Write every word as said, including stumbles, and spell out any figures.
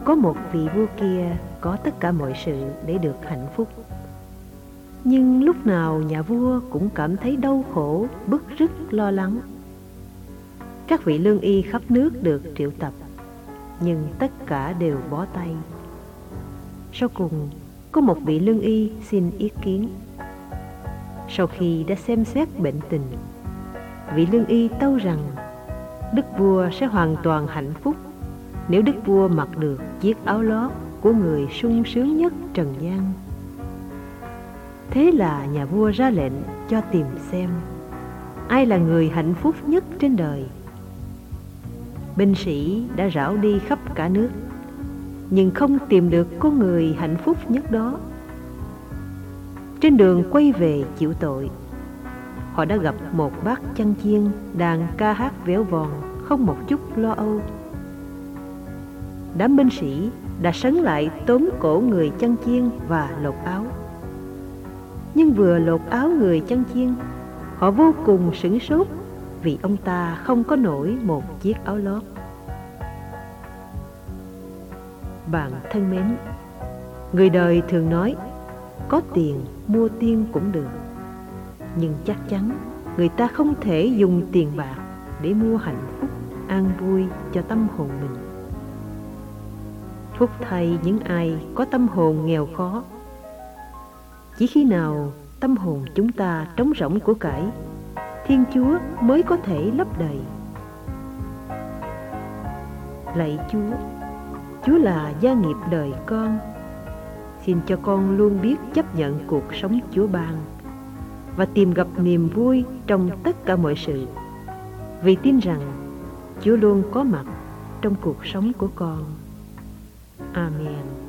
có một vị vua kia có tất cả mọi sự để được hạnh phúc. Nhưng lúc nào nhà vua cũng cảm thấy đau khổ, bức rứt, lo lắng. Các vị lương y khắp nước được triệu tập, nhưng tất cả đều bó tay. Sau cùng, có một vị lương y xin ý kiến. Sau khi đã xem xét bệnh tình, vị lương y tâu rằng đức vua sẽ hoàn toàn hạnh phúc nếu đức vua mặc được chiếc áo lót của người sung sướng nhất trần gian. Thế là nhà vua ra lệnh cho tìm xem ai là người hạnh phúc nhất trên đời. Binh sĩ đã rảo đi khắp cả nước, nhưng không tìm được con người hạnh phúc nhất đó. Trên đường quay về chịu tội, họ đã gặp một bác chăn chiên đang ca hát véo von, không một chút lo âu. Đám binh sĩ đã sấn lại tóm cổ người chăn chiên và lột áo. Nhưng vừa lột áo người chăn chiên, họ vô cùng sửng sốt vì ông ta không có nổi một chiếc áo lót. Bạn thân mến, người đời thường nói có tiền mua tiên cũng được, nhưng chắc chắn người ta không thể dùng tiền bạc để mua hạnh phúc, an vui cho tâm hồn mình. Phúc thay những ai có tâm hồn nghèo khó. Chỉ khi nào tâm hồn chúng ta trống rỗng của cải, Thiên Chúa mới có thể lấp đầy. Lạy Chúa, Chúa là gia nghiệp đời con. Xin cho con luôn biết chấp nhận cuộc sống Chúa ban và tìm gặp niềm vui trong tất cả mọi sự, vì tin rằng Chúa luôn có mặt trong cuộc sống của con. Amen.